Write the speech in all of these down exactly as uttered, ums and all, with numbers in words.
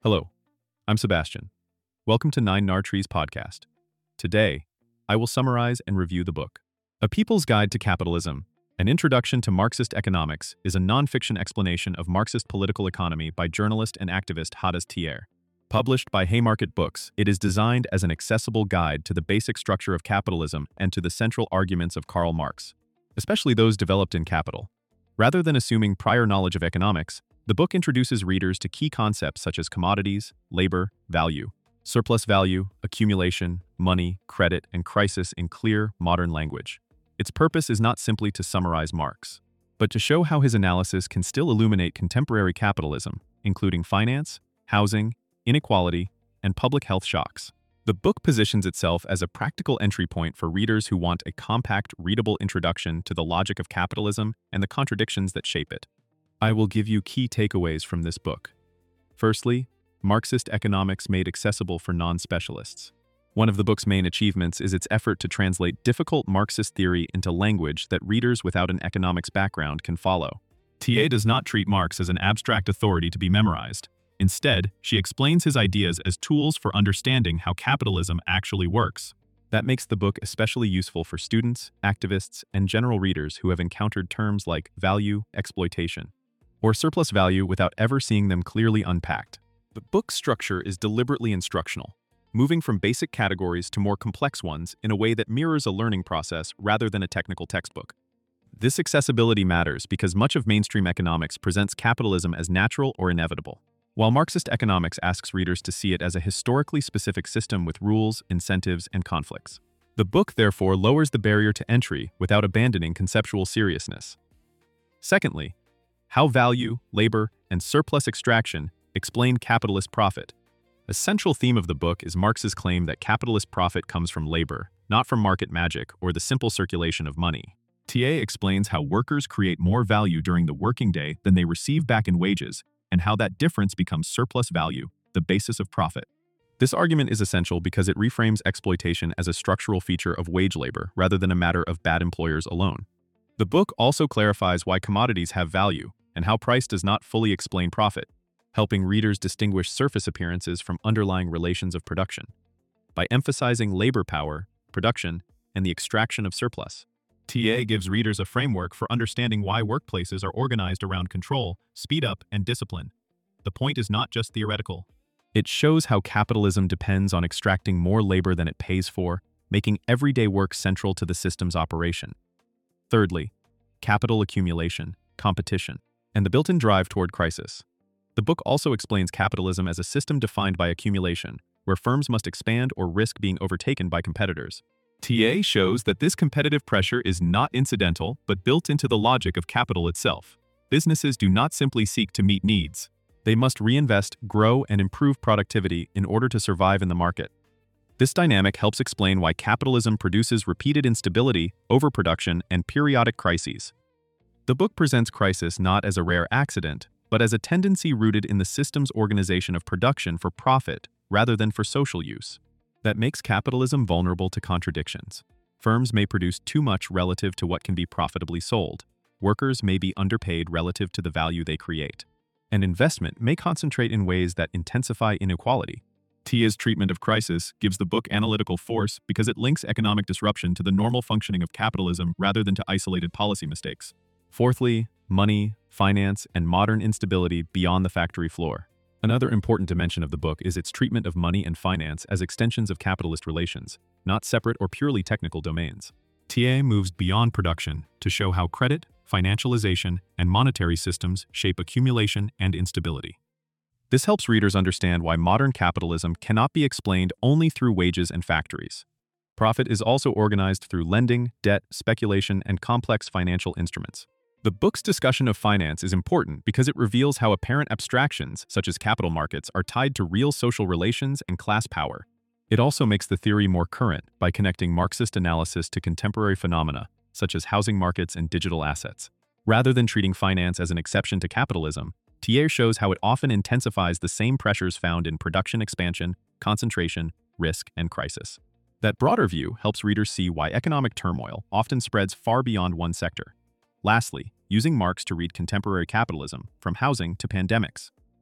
Hello, I'm Sebastian. Welcome to Nine Nar Trees podcast. Today, I will summarize and review the book. A People's Guide to Capitalism, An Introduction to Marxist Economics is a non-fiction explanation of Marxist political economy by journalist and activist Hadas Tier. Published by Haymarket Books, it is designed as an accessible guide to the basic structure of capitalism and to the central arguments of Karl Marx, especially those developed in Capital. Rather than assuming prior knowledge of economics, the book introduces readers to key concepts such as commodities, labor, value, surplus value, accumulation, money, credit, and crisis in clear, modern language. Its purpose is not simply to summarize Marx, but to show how his analysis can still illuminate contemporary capitalism, including finance, housing, inequality, and public health shocks. The book positions itself as a practical entry point for readers who want a compact, readable introduction to the logic of capitalism and the contradictions that shape it. I will give you key takeaways from this book. Firstly, Marxist economics made accessible for non-specialists. One of the book's main achievements is its effort to translate difficult Marxist theory into language that readers without an economics background can follow. T A does not treat Marx as an abstract authority to be memorized. Instead, she explains his ideas as tools for understanding how capitalism actually works. That makes the book especially useful for students, activists, and general readers who have encountered terms like value, exploitation, or surplus value without ever seeing them clearly unpacked. The book's structure is deliberately instructional, moving from basic categories to more complex ones in a way that mirrors a learning process rather than a technical textbook. This accessibility matters because much of mainstream economics presents capitalism as natural or inevitable, while Marxist economics asks readers to see it as a historically specific system with rules, incentives, and conflicts. The book, therefore, lowers the barrier to entry without abandoning conceptual seriousness. Secondly, how value, labor, and surplus extraction explain capitalist profit. A central theme of the book is Marx's claim that capitalist profit comes from labor, not from market magic or the simple circulation of money. T A explains how workers create more value during the working day than they receive back in wages, and how that difference becomes surplus value, the basis of profit. This argument is essential because it reframes exploitation as a structural feature of wage labor rather than a matter of bad employers alone. The book also clarifies why commodities have value and how price does not fully explain profit, helping readers distinguish surface appearances from underlying relations of production. By emphasizing labor power, production, and the extraction of surplus, T A gives readers a framework for understanding why workplaces are organized around control, speed up, and discipline. The point is not just theoretical. It shows how capitalism depends on extracting more labor than it pays for, making everyday work central to the system's operation. Thirdly, capital accumulation, competition, and the built-in drive toward crisis. The book also explains capitalism as a system defined by accumulation, where firms must expand or risk being overtaken by competitors. T A shows that this competitive pressure is not incidental but built into the logic of capital itself. Businesses do not simply seek to meet needs. They must reinvest, grow, and improve productivity in order to survive in the market. This dynamic helps explain why capitalism produces repeated instability, overproduction, and periodic crises. The book presents crisis not as a rare accident, but as a tendency rooted in the system's organization of production for profit rather than for social use. That makes capitalism vulnerable to contradictions. Firms may produce too much relative to what can be profitably sold. Workers may be underpaid relative to the value they create. And investment may concentrate in ways that intensify inequality. T A's treatment of crisis gives the book analytical force because it links economic disruption to the normal functioning of capitalism rather than to isolated policy mistakes. Fourthly, money, finance, and modern instability beyond the factory floor. Another important dimension of the book is its treatment of money and finance as extensions of capitalist relations, not separate or purely technical domains. T A moves beyond production to show how credit, financialization, and monetary systems shape accumulation and instability. This helps readers understand why modern capitalism cannot be explained only through wages and factories. Profit is also organized through lending, debt, speculation, and complex financial instruments. The book's discussion of finance is important because it reveals how apparent abstractions, such as capital markets, are tied to real social relations and class power. It also makes the theory more current by connecting Marxist analysis to contemporary phenomena, such as housing markets and digital assets. Rather than treating finance as an exception to capitalism, T A shows how it often intensifies the same pressures found in production expansion, concentration, risk, and crisis. That broader view helps readers see why economic turmoil often spreads far beyond one sector. Lastly, using Marx to read contemporary capitalism, from housing to pandemics.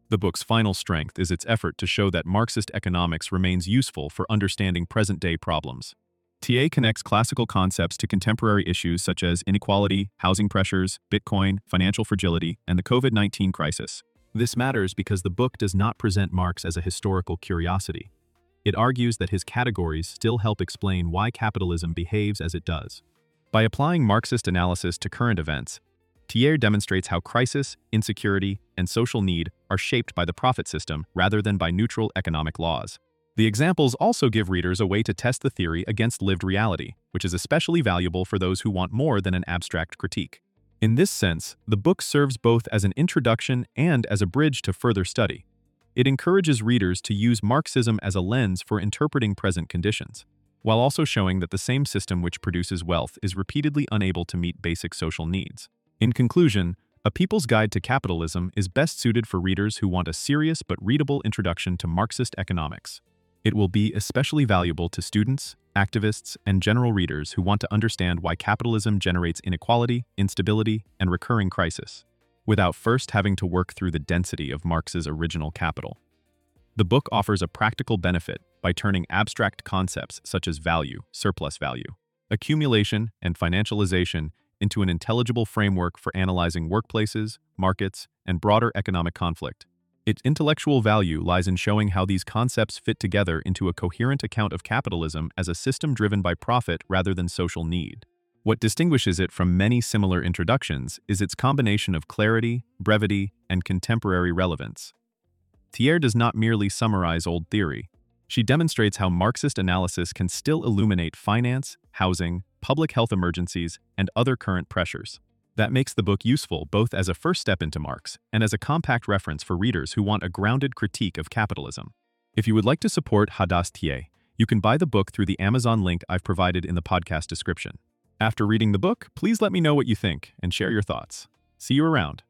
The book's final strength is its effort to show that Marxist economics remains useful for understanding present-day problems. T A connects classical concepts to contemporary issues such as inequality, housing pressures, Bitcoin, financial fragility, and the COVID nineteen crisis. This matters because the book does not present Marx as a historical curiosity. It argues that his categories still help explain why capitalism behaves as it does. By applying Marxist analysis to current events, Thiers demonstrates how crisis, insecurity, and social need are shaped by the profit system rather than by neutral economic laws. The examples also give readers a way to test the theory against lived reality, which is especially valuable for those who want more than an abstract critique. In this sense, the book serves both as an introduction and as a bridge to further study. It encourages readers to use Marxism as a lens for interpreting present conditions, while also showing that the same system which produces wealth is repeatedly unable to meet basic social needs. In conclusion, A People's Guide to Capitalism is best suited for readers who want a serious but readable introduction to Marxist economics. It will be especially valuable to students, activists, and general readers who want to understand why capitalism generates inequality, instability, and recurring crisis, without first having to work through the density of Marx's original Capital. The book offers a practical benefit by turning abstract concepts such as value, surplus value, accumulation, and financialization into an intelligible framework for analyzing workplaces, markets, and broader economic conflict. Its intellectual value lies in showing how these concepts fit together into a coherent account of capitalism as a system driven by profit rather than social need. What distinguishes it from many similar introductions is its combination of clarity, brevity, and contemporary relevance. Thiers does not merely summarize old theory. She demonstrates how Marxist analysis can still illuminate finance, housing, public health emergencies, and other current pressures. That makes the book useful both as a first step into Marx and as a compact reference for readers who want a grounded critique of capitalism. If you would like to support Hadas Thiers, you can buy the book through the Amazon link I've provided in the podcast description. After reading the book, please let me know what you think and share your thoughts. See you around.